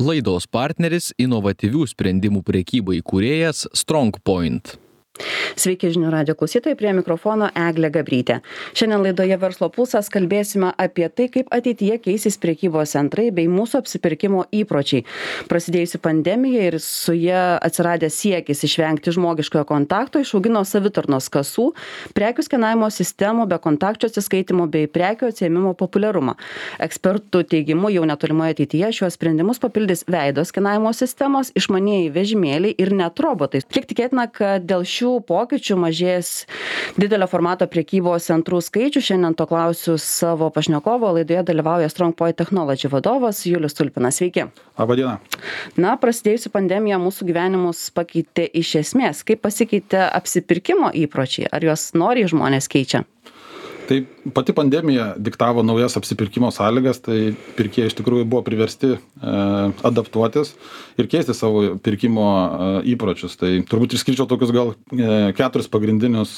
Laidos partneris inovatyvių sprendimų prekybai kūrėjas StrongPoint. Sveiki žinių radijo klausytojai, prie mikrofono Eglė Gabrytė. Šiandien laidoje Verslo pulsas kalbėsime apie tai, kaip ateityje keisis prekybos centrai bei mūsų apsipirkimo įpročiai. Prasidėjusi pandemija ir su ja atsiradęs siekis išvengti žmogiškojo kontakto išaugino savitarnos kasų, prekių skenavimo sistemų, bekontakčio atsiskaitimo bei prekių atsiėmimo populiarumą. Ekspertų teigimu jau netolimoje ateityje šiuos sprendimus papildys veido skenavimo sistemos, išmanieji vežimėliai ir net robotai. Kiek tikėtina, kad dėl šių pokyčių mažės didelio formato prekybos centrų skaičių? Šiandien to klausiu savo pašnekovo. Laidoje dalyvauja StrongPoint Technology vadovas Julius Tulpinas. Sveiki. Labą dieną. Na, prasidėjusi pandemija mūsų gyvenimus pakeitė iš esmės. Kaip pasikeitė apsipirkimo įpročiai? Ar juos noriai žmonės keičia? Tai pati pandemija diktavo naujas apsipirkimo sąlygas, tai pirkėjai iš tikrųjų buvo priversti adaptuotis ir keisti savo pirkimo įpročius. Tai turbūt išskirčiau tokius gal 4 pagrindinius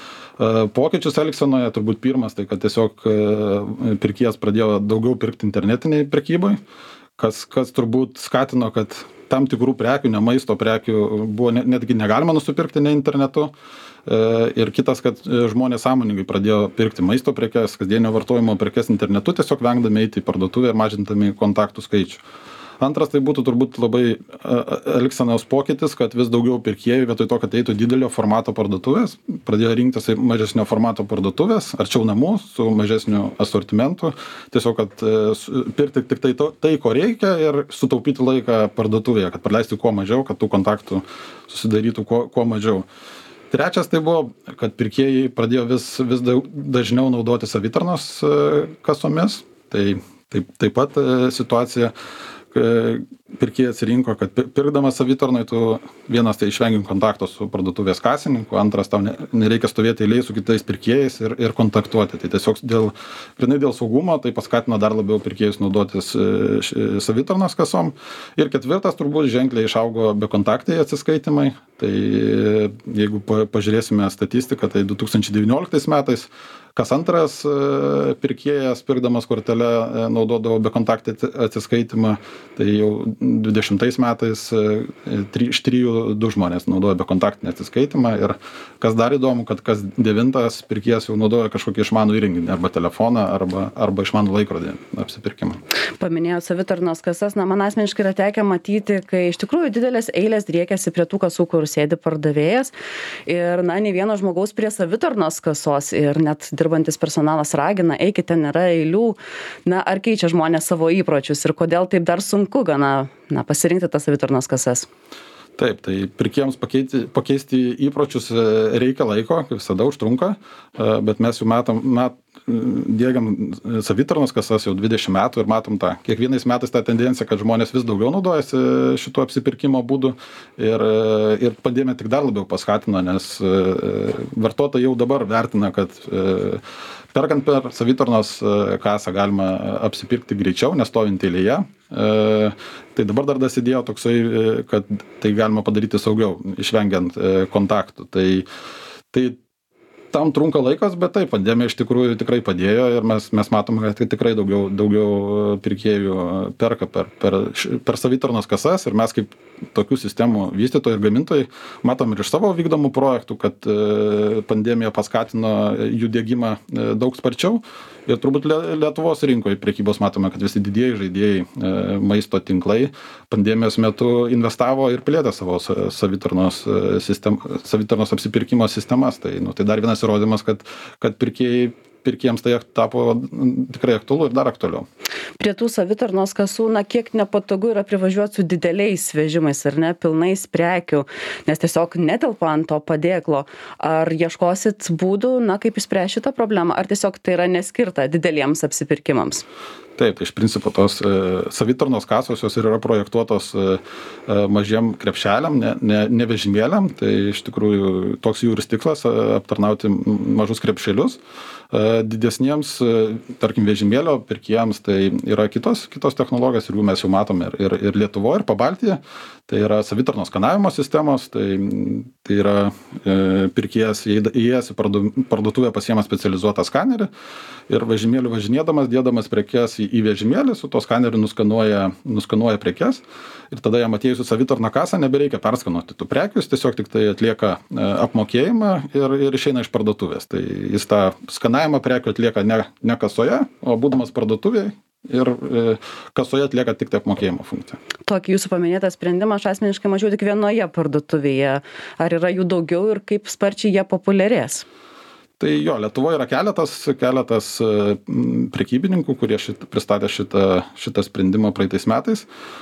pokyčius elgsenoje. Turbūt pirmas, tai kad tiesiog pirkėjas pradėjo daugiau pirkti internetiniai prekybai, kas turbūt skatino, kad tam tikrų prekių, ne maisto prekių, buvo netgi negalima nusipirkti ne internetu. Ir kitas, kad žmonės sąmoningai pradėjo pirkti maisto prekes, kasdienio vartojimo prekes internetu, tiesiog vengdami eiti į parduotuvę ir mažindami kontaktų skaičių. Antras, tai būtų turbūt labai elgsenos pokytis, kad vis daugiau pirkėjų vietoj to, kad eitų didelio formato parduotuvės, pradėjo rinktis mažesnio formato parduotuvės, arčiau namų, su mažesniu asortimentu, tiesiog, kad pirkti tik tai, ko reikia ir sutaupyti laiką parduotuvėje, kad praleisti kuo mažiau, kad tų kontaktų susidarytų kuo mažiau. Trečias tai buvo, kad pirkėjai pradėjo vis dažniau naudoti savitarnos kasomis. Tai taip pat situacija, pirkėjai atsirinko, kad pirkdamas savitarnoj, tu vienas tai išvengi kontakto su parduotuvės kasininku, antras tau nereikia stovėti eilėje su kitais pirkėjais ir kontaktuoti. Tai tiesiog grynai dėl saugumo tai paskatino dar labiau pirkėjus naudotis savitarnos kasom. Ir ketvirtas turbūt ženkliai išaugo bekontaktai atsiskaitimai. Tai jeigu pažiūrėsime statistiką, tai 2019 metais kas antras pirkėjas pirkdamas kortelę naudodavo bekontaktį atsiskaitimą, tai jau 20 metais iš 3 2 žmonės naudoja bekontaktinį atsiskaitimą. Ir kas dar įdomu, kad kas 9 pirkėjas jau naudoja kažkokį išmanų įrenginį, arba telefoną, arba išmanų laikrodį apsipirkimą. Paminėjau savitarnos kasas. Na, man asmeniškai yra tekę matyti, kai iš tikrųjų didelės eilės driekiasi prie tų kasų, kur sėdi pardavėjas. Ir, na, nei vieno žmogaus prie savitarnos kasos ir net dirbantis personalas ragina, eikite, nėra eilių. Na, ar keičia žmonės savo įpročius ir kodėl taip dar sunku gana pasirinkti tas savitarnos kasas? Taip, tai pirkėjams pakeisti įpročius reikia laiko, kaip visada užtrunka, bet mes jau diegiam savitarnos kasas jau 20 metų ir matom kiekvienais metais tą tendenciją, kad žmonės vis daugiau naudojasi šituo apsipirkimo būdu ir pandemija tik dar labiau paskatino, nes vartotojai jau dabar vertina, kad perkant per savitarnos kasą galima apsipirkti greičiau, nestovint eilėje. Tai dabar dar dasidėjo toksai, kad tai galima padaryti saugiau, išvengiant kontaktų. Tai tam trunka laikas, bet taip, pandemija iš tikrųjų tikrai padėjo ir mes matome, kad tikrai daugiau pirkėjų perka per savitarnos kasas ir mes kaip tokių sistemų vystytojai ir gamintojai matom ir iš savo vykdomų projektų, kad pandemija paskatino jų diegimą daug sparčiau ir turbūt Lietuvos rinkoje prekybos matome, kad visi didieji žaidėjai, maisto tinklai pandemijos metu investavo ir plėtė savo savitarnos apsipirkimo sistemas. Tai dar vienas įrodymas, kad pirkėjams tai tapo tikrai aktualu ir dar aktualiau. Prie tų savitarnos kasų, kiek nepatogu yra privažiuoti su dideliais vežimais ar ne, pilnais prekių, nes tiesiog netelpa ant to padėklo. Ar ieškosit būdų, kaip išspręsti šitą problemą, ar tiesiog tai yra neskirta dideliems apsipirkimams? Taip, iš principo tos savitarnos kasos jos ir yra projektuotos mažiem krepšeliam, ne vežimėliam. Tai iš tikrųjų toks jų ir tikslas aptarnauti mažus krepšelius. Didesniems, tarkim, vežimėlio pirkėjams tai yra kitos technologijos ir jų mes jau matome ir Lietuvoje, ir Pabaltyje. Tai yra savitarnos skanavimo sistemos, tai yra pirkėjas įėjęs į parduotuvę pasiema specializuotą skanerį ir vežimėliu važinėdamas, dėdamas prekes į vežimėlį, su to skaneriu nuskanuoja prekes ir tada jam atėjus į savitarną kasą nebereikia perskanuoti tų prekių, jis tiesiog tik tai atlieka apmokėjimą ir išeina iš parduotuvės. Tai jis tą skanavimą prekių atlieka ne kasoje, o būdamas parduotuvėje ir kasoje atlieka tik tai apmokėjimo funkciją. Tokį jūsų paminėtą sprendimą aš asmeniškai mačiau tik vienoje parduotuvėje. Ar yra jų daugiau ir kaip sparčiai jie populiarės? Tai jo, Lietuvoje yra keletas prekybininkų, kurie pristatė šitą sprendimą praeitais metais.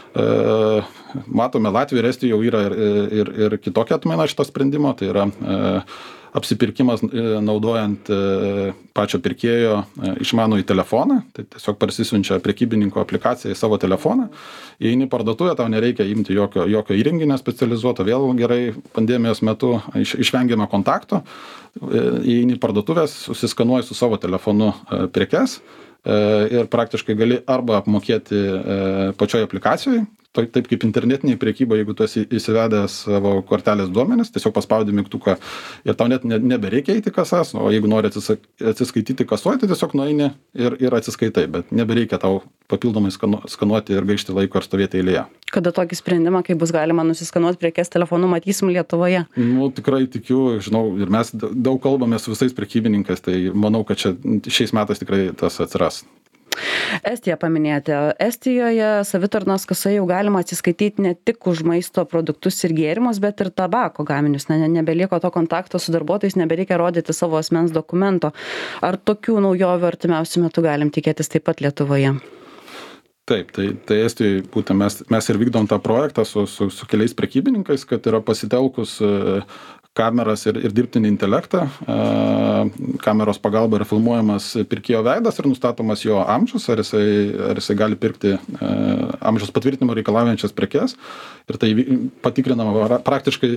Matome, Latvijoje ir Estijoje jau yra ir kitokia atmaina šito sprendimo, tai yra apsipirkimas naudojant pačio pirkėjo išmanųjį telefoną, tai tiesiog parsisiunčia prekybininko aplikaciją į savo telefoną, įeini į parduotuvę, tau nereikia imti jokio įrenginio specializuoto, vėl gerai pandemijos metu išvengiame kontakto, įeini į parduotuvės, susiskanuoji su savo telefonu prekes ir praktiškai gali arba apmokėti pačioje aplikacijoje, taip kaip internetinėje prekyboje, jeigu tu esi įsivedęs savo kortelės duomenis, tiesiog paspaudi mygtuką ir tau net nebereikia eiti kasas, o jeigu nori atsiskaityti kasoje, tai tiesiog nueini ir atsiskaitai, bet nebereikia tau papildomai skanuoti ir gaišti laiko ir stovėti eilėje. Kada tokį sprendimą, kai bus galima nusiskanuoti prekes telefonu, matysim Lietuvoje? Tikrai tikiu, žinau, ir mes daug kalbame su visais prekybininkais, tai manau, kad šiais metais tikrai tas atsiras. Estiją paminėjote. Estijoje savitarnos kasoje jau galima atsiskaityti ne tik už maisto produktus ir gėrimus, bet ir tabako gaminius. Nebelieka to kontakto su darbuotojais, nebereikia rodyti savo asmens dokumento. Ar tokių naujovių artimiausiu metu galim tikėtis taip pat Lietuvoje? Taip, tai Estijoje būtent mes ir vykdom tą projektą su keliais prekybininkais, kad yra pasitelkus kameras ir dirbtinį intelektą. Kameros pagalba yra filmuojamas pirkėjo veidas ir nustatomas jo amžius, ar jisai gali pirkti amžiaus patvirtinimo reikalaujančias prekes. Ir tai patikrinama praktiškai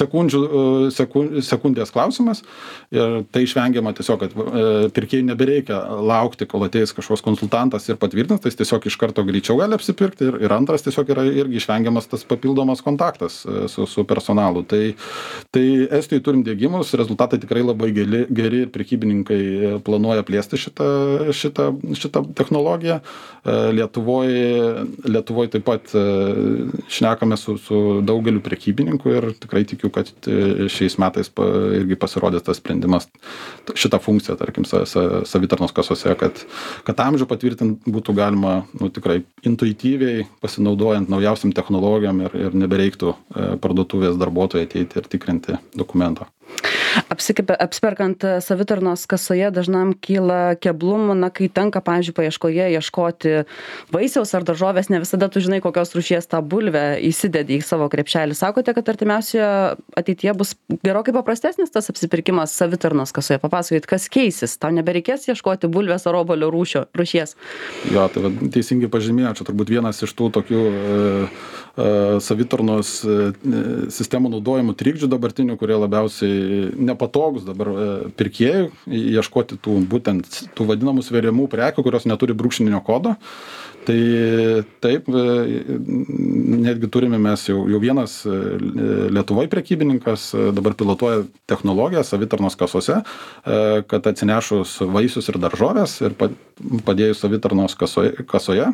sekundės klausimas. Ir tai išvengiama tiesiog, kad pirkėjui nebereikia laukti, kol ateis kažkoks konsultantas ir patvirtins, tai jis tiesiog iš karto greičiau gali apsipirkti. Ir antras tiesiog yra irgi išvengiamas tas papildomas kontaktas su personalu. Tai Estijoje turim diegimus, rezultatai tikrai labai geri ir prekybininkai planuoja plėsti šitą technologiją. Lietuvoje taip pat šnekame su daugeliu prekybininkų ir tikrai tikiu, kad šiais metais irgi pasirodys tas sprendimas, šitą funkciją, tarkim, savitarnos kasose, kad amžių patvirtinti būtų galima tikrai intuityviai pasinaudojant naujausiam technologijom ir nebereiktų parduotuvės darbuotojai ateiti ir tikrinti dokumento. Apsiperkant savitarnos kasoje dažnam kyla keblumų, kai tenka, pavyzdžiui, paieškoje ieškoti vaisiaus ar daržovės, ne visada tu žinai, kokios rūšies tą bulvę įsidedi į savo krepšelį. Sakote, kad artimiausioje ateityje bus gerokai paprastesnis tas apsipirkimas savitarnos kasoje. Papasakokit, kas keisis? Tau nebereikės ieškoti bulvės ar obuolio rūšies. Jo, tai teisingai pažymėjo, čia turbūt vienas iš tų tokių savitarnos sistemų naudojimų trikdžių dabartinių, kurie labiausiai nepatogus dabar pirkėjų ieškoti tų vadinamų sveriamų prekių, kurios neturi brūkšninio kodo. Tai taip, netgi turime mes jau vienas Lietuvoje prekybininkas dabar pilotuoja technologiją savitarnos kasose, kad atsinešus vaisius ir daržovės ir padėjus savitarnos kasoje,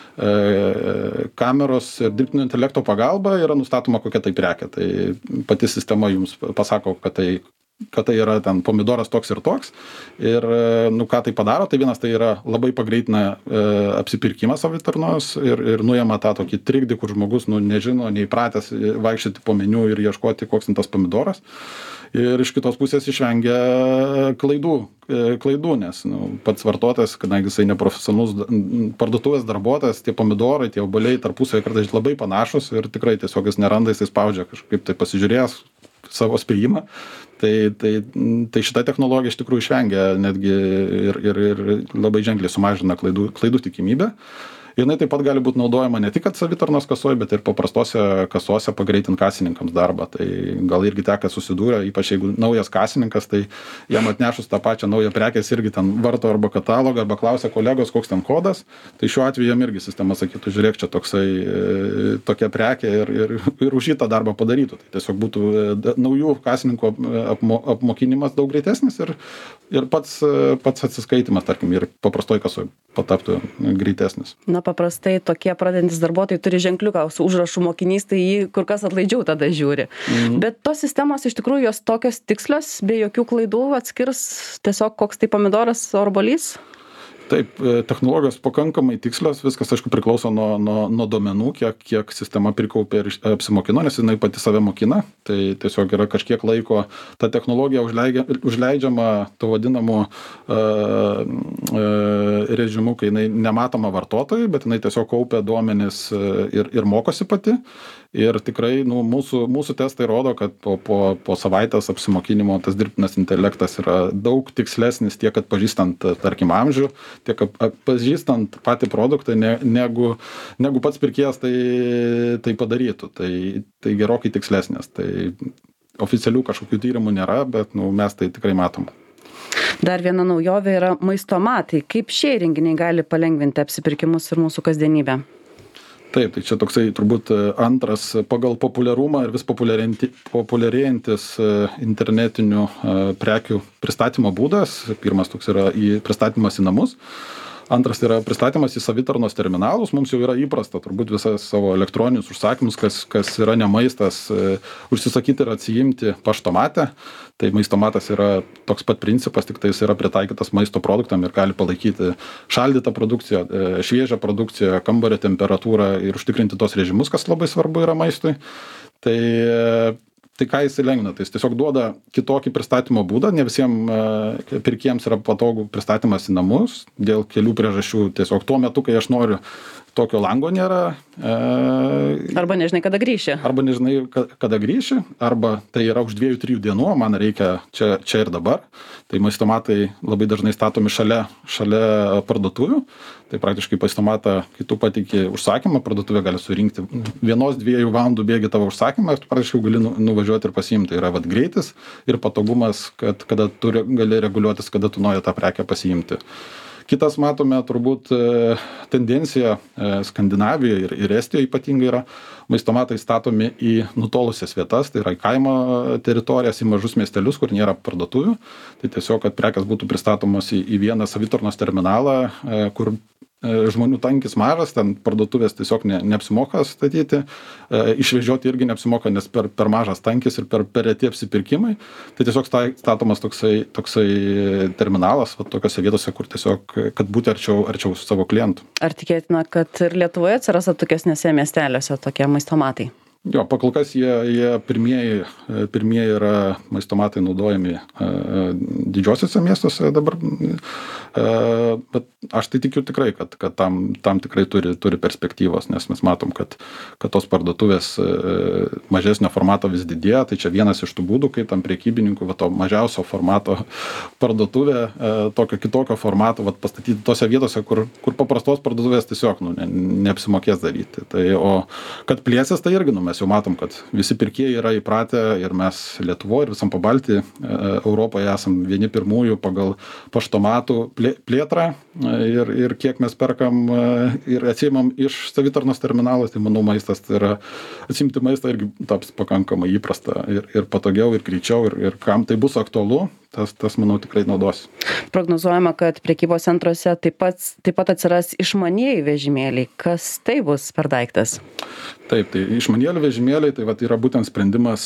kameros ir dirbtinio intelekto pagalba yra nustatoma kokia tai prekė. Tai pati sistema jums pasako, kad tai yra ten pomidoras toks ir toks. Ir ką tai padaro, tai vienas tai yra labai pagreitina apsipirkimą savitarnos ir nuima tą tokį trikdį, kur žmogus nežino, neįpratęs vaikščioti po meniu ir ieškoti, koks tas pomidoras. Ir iš kitos pusės išvengia klaidų, nes pats vartotojas, kadangi jisai neprofesionalus parduotuvės darbuotojas, tie pomidorai, tie obuoliai tarpusavy kartais labai panašus ir tikrai tiesiog jis neranda, jisai spaudžia kažkaip tai pasižiūrėjęs savo spėjimą. Tai šita technologija iš tikrųjų išvengia netgi ir labai ženkliai sumažina klaidų tikimybę. Jinai taip pat gali būti naudojama ne tik savitarnos kasoje, bet ir paprastose kasose pagreitint kasininkams darbą. Tai gal irgi teka susidūrę, ypač jeigu naujas kasininkas, tai jam atnešus tą pačią naują prekės irgi ten varto arba katalogą, arba klausia kolegos, koks ten kodas. Tai šiuo atveju jam irgi sistema sakytų, žiūrėk, čia tokia prekė ir už šitą darbą padarytų. Tai tiesiog būtų naujų kasininkų apmokinimas daug greitesnis ir pats atsiskaitimas, tarkim, ir paprastoj kasoje pataptų greitesnis. Na, paprastai tokie pradedantis darbuotojai turi ženkliuką su užrašu mokinys, tai jį kur kas atlaidžiau tada žiūri. Bet tos sistemos iš tikrųjų jos tokios tikslios, be jokių klaidų atskirs tiesiog koks tai pomidoras obuolys? Taip, technologijos pakankamai tikslios, viskas, aišku, priklauso nuo duomenų, kiek sistema prikaupė ir apsimokino, nes jinai pati save mokina. Tai tiesiog yra kažkiek laiko ta technologija užleidžiama to vadinamu režimu, kai jinai nematoma vartotojui, bet jinai tiesiog kaupia duomenis ir mokosi pati. Ir tikrai mūsų testai rodo, kad po savaitės apsimokinimo tas dirbtinas intelektas yra daug tikslesnis tiek atpažįstant, tarkim, amžių, tiek atpažįstant patį produktą, negu pats pirkėjas tai padarytų. Tai gerokai tikslesnės. Tai oficialių kažkokių tyrimų nėra, bet mes tai tikrai matom. Dar viena naujovė yra maistomatai. Kaip šie įrenginiai gali palengvinti apsipirkimus ir mūsų kasdienybę? Taip, tai čia toksai turbūt antras pagal populiarumą ir vis populiarėjantis internetinių prekių pristatymo būdas. Pirmas toks yra pristatymas į namus. Antras yra pristatymas į savitarnos terminalus. Mums jau yra įprasta turbūt visas savo elektroninius užsakymus, kas yra ne maistas, užsisakyti ir atsiimti paštomate. Tai maistomatas yra toks pat principas, tik tai jis yra pritaikytas maisto produktam ir gali palaikyti šaldytą produkciją, šviežią produkciją, kambario temperatūrą ir užtikrinti tos režimus, kas labai svarbu yra maistui. Tai ką jis lengvina? Tai jis tiesiog duoda kitokį pristatymo būdą, ne visiems pirkėjams yra patogu pristatymas į namus, dėl kelių priežasčių. Tiesiog tuo metu, kai aš noriu, tokio lango nėra. Arba nežinai, kada grįši. Arba nežinai, kada grįši, arba tai yra už 2-3 dienų, man reikia čia ir dabar. Tai maistomatai labai dažnai statomi šalia parduotuvių. Tai praktiškai maistomatą, kai tu pateiki užsakymą, parduotuvė gali surinkti 1-2 valandų bėgi tavo užsakymą ir tu praktiškai gali nuvažiuoti ir pasiimti. Tai yra greitis ir patogumas, kad kada tu gali reguliuotis, kada tu nori tą prekę pasiimti. Kitas matome turbūt tendencija Skandinavijoje ir Estijoje ypatingai yra maistomatai statomi į nutolusias vietas, tai yra į kaimo teritorijas, į mažus miestelius, kur nėra parduotuvių. Tai tiesiog, kad prekės būtų pristatomos į vieną savitarnos terminalą, kur žmonių tankis mažas, ten parduotuvės tiesiog neapsimoka statyti, išvežioti irgi neapsimoka, nes per mažas tankis ir per reti apsipirkimai. Tai tiesiog statomas toksai terminalas tokiose vietose, kur tiesiog, kad būti arčiau savo klientų. Ar tikėtina, kad ir Lietuvoje atsiras tokiesnėse miesteliuose tokie maistomatai? Jo, pakol kas jie pirmieji yra maistomatai naudojami didžiosiuose miestuose dabar, bet aš tai tikiu tikrai, kad tam tikrai turi perspektyvos, nes mes matom, kad tos parduotuvės mažesnio formato vis didėja, tai čia vienas iš tų būdų, kaip tam prekybininkų to mažiausio formato parduotuvė, tokio kitokio formato pastatyti tose vietose, kur paprastos parduotuvės tiesiog neapsimokės daryti. Tai, o kad plėsis, tai irgi mes jau matom, kad visi pirkėjai yra įpratę ir mes Lietuvoje ir visam Pabaltijy, Europoje esam vieni pirmųjų pagal paštomatų plėtrą ir kiek mes perkam ir atsiimam iš savitarnos terminalos, tai manau maistas, tai yra atsimti maistą irgi taps pakankamai įprasta ir patogiau ir greičiau ir kam tai bus aktualu, tas manau tikrai naudos. Prognozuojama, kad prekybos centruose taip pat atsiras išmanieji vežimėliai. Kas tai bus per daiktas? Taip, tai išmanieji vežimėliai, tai yra būtent sprendimas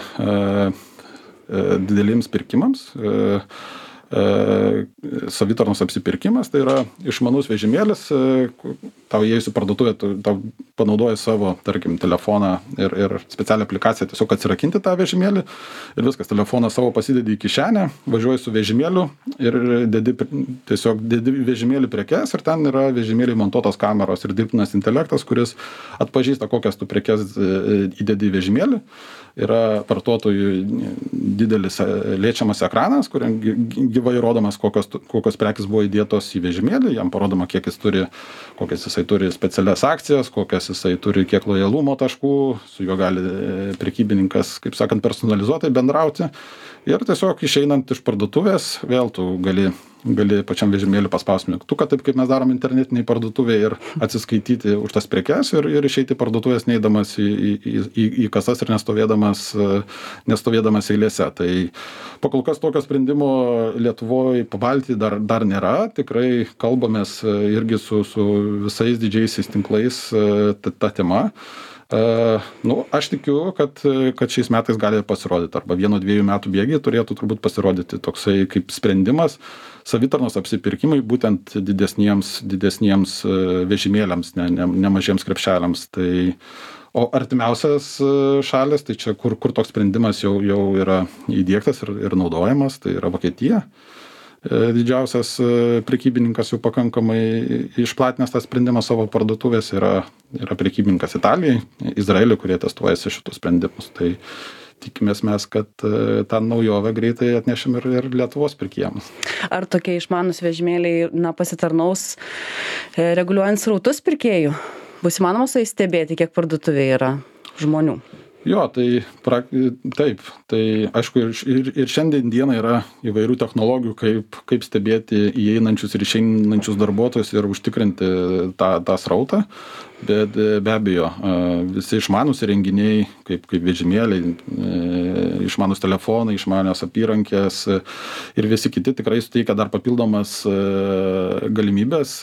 dideliems pirkimams. Savitarnos apsipirkimas, tai yra išmanus vežimėlis, tau įėjus į parduotuvę, tau panaudoji savo, tarkim, telefoną ir specialią aplikaciją tiesiog atsirakinti tą vežimėlį ir viskas, telefoną savo pasidedi į kišenę, važiuoji su vežimėliu ir dedi vežimėlį prekes ir ten yra vežimėliai montuotos kameros ir dirbtinas intelektas, kuris atpažįsta, kokias tu prekes įdedi į vežimėlį. Yra vartotojų didelis liečiamas ekranas, kuriam gyvai rodomas, kokios prekės buvo įdėtos į vežimėlį, jam parodoma, kiek jis turi, kokias jisai turi specialias akcijas, kokias jisai turi, kiek lojalumo taškų, su juo gali prekybininkas, kaip sakant, personalizuotai bendrauti. Ir tiesiog išeinant iš parduotuvės, vėl tu gali pačiam vežimėlį paspausti mygtuką, taip kaip mes darom internetiniai parduotuvėje ir atsiskaityti už tas prekes ir išeiti parduotuvės neįdamas į kasas ir nestovėdamas eilėse. Tai pakol kas tokio sprendimo Lietuvoje, Pabaltijai dar nėra. Tikrai kalbamės irgi su visais didžiaisiais tinklais ta tema. Aš tikiu, kad šiais metais gali pasirodyti, arba 1-2 metų bėgiai turėtų turbūt pasirodyti toksai kaip sprendimas savitarnos apsipirkimai būtent didesniems vežimėliams, ne mažiems krepšeliams. O artimiausias šalis, tai čia kur toks sprendimas jau yra įdiegtas ir naudojamas, tai yra Vokietija. Didžiausias prekybininkas jau pakankamai išplatinęs tą sprendimą savo parduotuvės yra prekybininkas Italijai, Izraeliui, kurie testuojasi šitus sprendimus. Tai tikimės mes, kad tą naujovę greitai atnešim ir Lietuvos pirkėjams. Ar tokie išmanūs vežimėliai pasitarnaus reguliuojant srautus pirkėjų? Bus įmanoma su jais stebėti, kiek parduotuvėje yra žmonių? Jo, taip, tai aišku ir šiandien dieną yra įvairių technologijų, kaip stebėti įeinančius ir išeinančius darbuotojus ir užtikrinti tą srautą, bet be abejo, visi išmanūs įrenginiai, kaip vežimėliai, išmanūs telefonai, išmanios apyrankės ir visi kiti tikrai suteikia dar papildomas galimybės,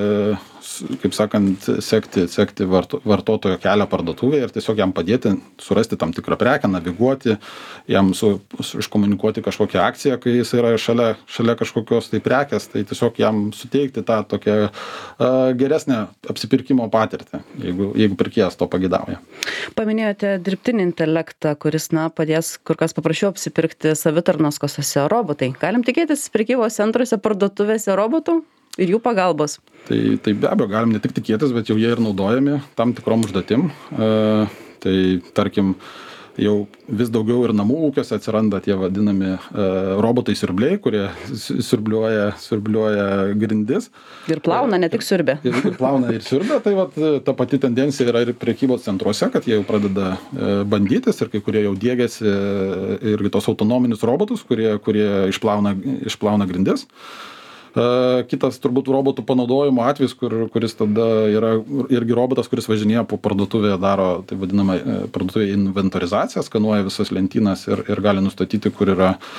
kaip sakant, sekti vartotojo kelią parduotuvėje ir tiesiog jam padėti surasti tam tikrą prekę, naviguoti, jam iškomunikuoti kažkokią akciją, kai jis yra šalia kažkokios tai prekės, tai tiesiog jam suteikti tą tokią geresnę apsipirkimo patirtį, jeigu pirkėjas to pageidauja. Paminėjote dirbtinį intelektą, kuris padės kur kas paprasčiau apsipirkti savitarnos kasose. Robotai. Galim tikėtis prekybos centruose, parduotuvėse robotų ir jų pagalbos? Tai be abejo, galim ne tik tikėtis, bet jau jie ir naudojami tam tikrom užduotim. Tai tarkim, jau vis daugiau ir namų ūkiuose atsiranda tie vadinami robotai siurbliai, kurie siurbliuoja grindis. Ir plauna, ne tik siurbia. Ir plauna ir siurbia, tai ta pati tendencija yra ir prekybos centruose, kad jie jau pradeda bandytis ir kai kurie jau diegiasi irgi tos autonominius robotus, kurie išplauna grindis. Kitas turbūt robotų panaudojimo atvejis, kuris tada yra irgi robotas, kuris važinėja po parduotuvėje, daro tai vadinamą parduotuvėje inventorizaciją, skanuoja visas lentynas ir gali nustatyti, kur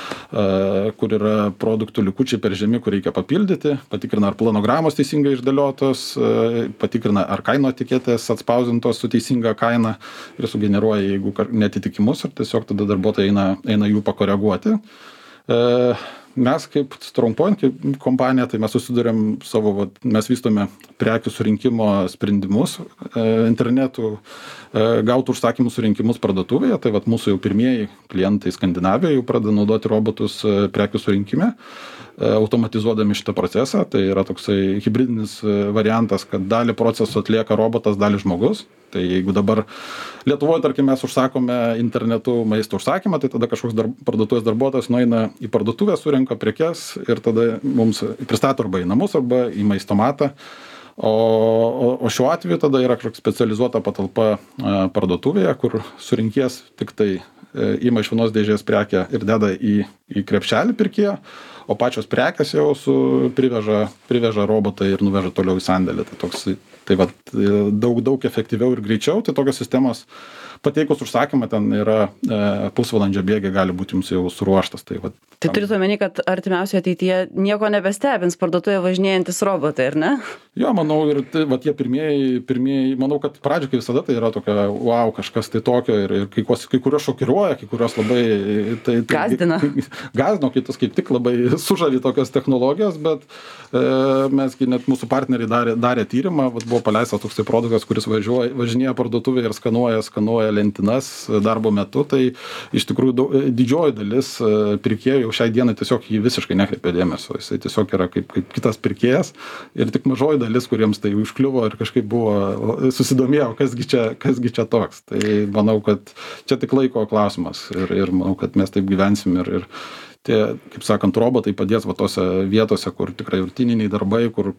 yra produktų likučiai per žemi, kur reikia papildyti, patikrina, ar planogramos teisingai išdėliotos, patikrina, ar kaino etiketės atspausdintos su teisinga kaina ir sugeneruoja, jeigu neatitikimus, ir tiesiog tada darbuotojai eina jų pakoreguoti. Mes kaip StrongPoint, kaip kompanija, tai mes susidurėm mes vystome prekių surinkimo sprendimus internetu, gautų užsakymų surinkimus parduotuvėje, tai mūsų jau pirmieji klientai Skandinavijoje jau pradeda naudoti robotus prekių surinkime, automatizuodami šitą procesą. Tai yra toksai hibridinis variantas, kad dalį proceso atlieka robotas, dalį žmogus. Tai jeigu dabar Lietuvoje, tarkim, mes užsakome internetu maisto užsakymą, tai tada kažkoks parduotuvės darbuotojas nueina į parduotuvę, surenka prekes ir tada mums pristato arba į namus, arba į maistomatą. O šiuo atveju tada yra kažkokia specializuota patalpa parduotuvėje, kur surinkės tik tai ima iš vienos dėžės prekę ir deda į krepšelį pirkėjo, o pačios prekės jau priveža robotai ir nuveža toliau į sandėlį. Tai daug efektyviau ir greičiau. Tai tokios sistemos pateikus užsakymą ten yra pusvalandžio bėgiai gali būti jums jau suruoštas. Tai turite omeny, kad artimiausioje ateityje nieko nebestebins parduotuvėje važinėjantis robotai, ar ne? Jo, manau, ir tie pirmieji, manau, kad pradžioje kaip visada tai yra tokia, wow, kažkas tai tokio ir kai kurios šokiruoja, kai kurios labai gazdina, kitus kaip tik labai sužavi tokios technologijos, bet mesgi net mūsų partneriai darė tyrimą, buvo paleistas toksai produktas, kuris važinėja parduotuvėje ir skanuoja lentynas darbo metu, tai iš tikrųjų didžioji dalis pirkėjų jau šiai dienai tiesiog jį visiškai nekreipia dėmesio, jisai tiesiog yra kaip kitas pirkėjas ir tik mažoji dalis, kuriems tai užkliuvo ir kažkaip buvo susidomėjo, kasgi čia toks. Tai manau, kad čia tik laiko klausimas ir manau, kad mes taip gyvensim ir tie, kaip sakant, robotai padės va tose vietose, kur tikrai rutininiai darbai, kur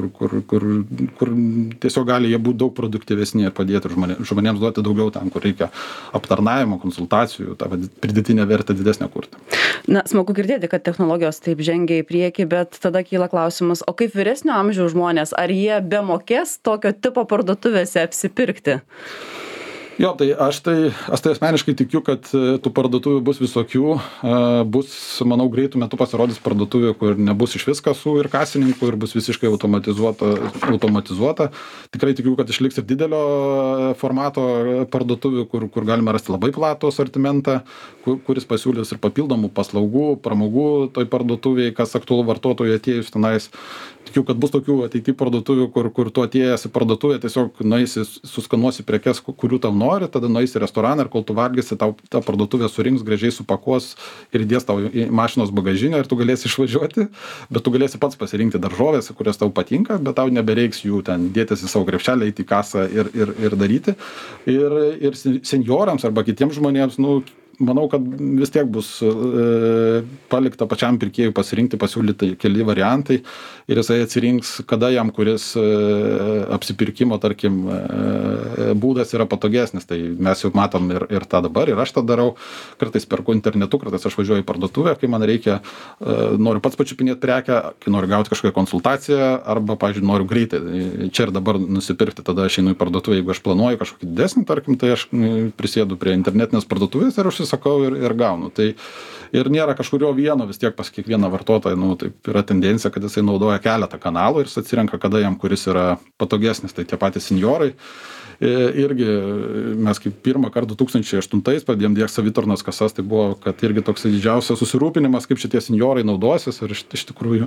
tiesiog gali jie būti daug produktyvesni ir padėti žmonėms duoti daugiau ten, kur reikia aptarnavimo, konsultacijų, tą pridėtinę vertę didesnę kurti. Na, smagu girdėti, kad technologijos taip žengia į priekį, bet tada kyla klausimas, o kaip vyresnio amžiaus žmonės, ar jie be mokės tokio tipo parduotuvėse apsipirkti? Jo, tai aš asmeniškai tikiu, kad tų parduotuvių bus visokių, bus, manau, greitų metų pasirodys parduotuvių, kur nebus iš vis kasų ir kasininkų ir bus visiškai automatizuota. Tikrai tikiu, kad išliks ir didelio formato parduotuvių, kur galime rasti labai platų asortimentą, kuris pasiūlys ir papildomų paslaugų, pramogų toj parduotuviai, kas aktualu vartotojui atėjus tenais. Tikiu, kad bus tokių ateity parduotuvių, kur tu atėjęs į parduotuvę tiesiog nueisi, suskanuosi prekes, kurių tau nori, tada nueisi į restoraną ir kol tu valgysi, tau ta parduotuvė surinks, gražiai supakuos ir įdės tau į mašinos bagažinę ir tu galėsi išvažiuoti, bet tu galėsi pats pasirinkti daržovės, kurios tau patinka, bet tau nebereiks jų ten dėtis į savo krepšelį, eiti į kasą ir daryti. Ir seniorams arba kitiems žmonėms, manau, kad vis tiek bus palikta pačiam pirkėjui pasirinkti, pasiūlyti keli variantai ir jisai atsirinks, kada jam kuris apsipirkimo, tarkim, būdas yra patogesnis. Tai mes jau matom ir tą dabar, ir aš tą darau. Kartais perku internetu, kartais aš važiuoju į parduotuvę, kai man reikia, noriu pats pačiupinėti prekę, kai noriu gauti kažkokią konsultaciją, arba, pavyzdžiui, noriu greitai čia ir dabar nusipirkti, tada aš einu į parduotuvę, jeigu aš planuoju kažkokį didesnį, tarkim, tai aš prisėdu prie internetinės parduotuvės ir užsisakau ir gaunu. Tai ir nėra kažkurio vieno, vis tiek pas kiekvieną vartotoją, taip yra tendencija, kad jisai naudoja keletą kanalų ir jis atsirenka, kada jam kuris yra patogesnis. Tai tie patys senjorai. Irgi mes kaip pirmą kartą 2008 pradėjom diegti savitarnos kasas, tai buvo, kad irgi toks didžiausias susirūpinimas, kaip šitie senjorai naudosis ir iš tikrųjų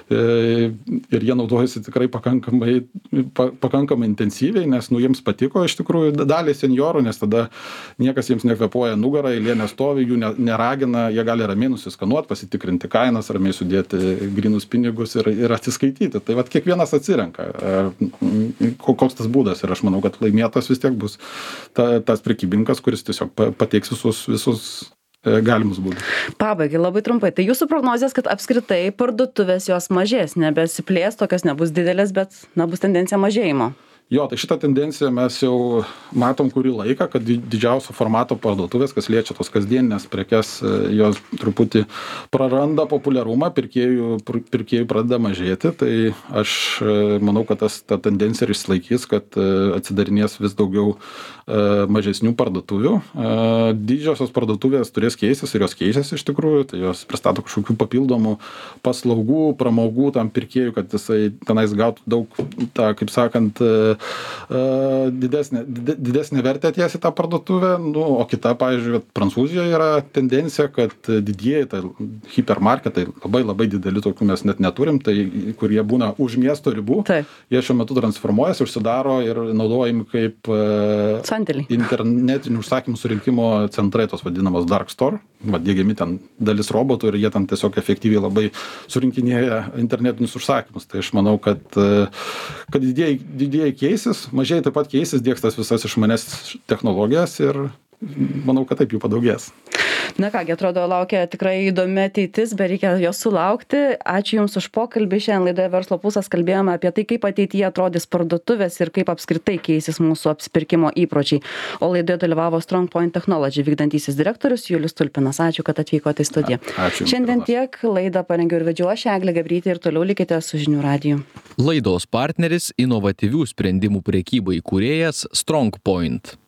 ir jie naudojasi tikrai pakankamai intensyviai, nes jiems patiko iš tikrųjų daliai senjorų, nes tada niekas jiems nekvepuoja nugarą, eilė nestovi, jų neragina, jie gali ramiai nusiskanuoti, pasitikrinti kainas, ramiai sudėti grynus pinigus ir atsiskaityti. Tai vat kiekvienas atsirenka, koks tas būdas ir aš manau, kad laimėtas vis tiek bus tas prekybininkas, kuris tiesiog pateiks visus galimus būdus. Pabaigai labai trumpai. Tai jūsų prognozijas, kad apskritai parduotuvės jos mažės, nebesiplės, tokios nebus didelės, bet bus tendencija mažėjimo. Jo, tai šitą tendenciją mes jau matom kurį laiką, kad didžiausio formato parduotuvės, kas liečia tos kasdieninės prekes, jos truputį praranda populiarumą, pirkėjų pradeda mažėti. Tai aš manau, kad ta tendencija ir išsilaikys, kad atsidarinės vis daugiau mažesnių parduotuvių. Didžiosios parduotuvės turės keistis ir jos keisis iš tikrųjų, tai jos pristato kažkokių papildomų paslaugų, pramogų tam pirkėjui, kad jisai tenais gautų daug, kaip sakant, didesnė vertė atėjęs į tą parduotuvę, o kita, pavyzdžiui, Prancūzijoje yra tendencija, kad didieji tai hipermarketai, labai dideli, tokių mes net neturim, tai kur jie būna už miesto ribų, jie šiuo metu transformuojasi, užsidaro ir naudojami kaip internetinių užsakymų surinkimo centrai, tos vadinamos dark store, diegiami ten dalis robotų ir jie ten tiesiog efektyviai labai surinkinėja internetinius užsakymus. Tai aš manau, kad didieji keisis, mažieji taip pat keisis, diegs tas visas išmanes technologijas ir manau, kad taip jų padaugės. Na kągi, atrodo, laukia tikrai įdomi ateitis, bet reikia jos sulaukti. Ačiū Jums už pokalbį. Šiandien laidoje Verslo pulsas kalbėjome apie tai, kaip ateityje atrodys parduotuvės ir kaip apskritai keisis mūsų apsipirkimo įpročiai. O laidoje dalyvavo Strong Point Technology vykdantysis direktorius Julius Tulpinas. Ačiū, kad atvykote į studiją. Ačiū. Šiandien tiek, laidą parengiau ir vedžiau aš, Eglė Gabrytė, ir toliau likite su Žinių radiju. Laidos partneris inovatyvių sprendimų prekybai kūrėjas Strong Point.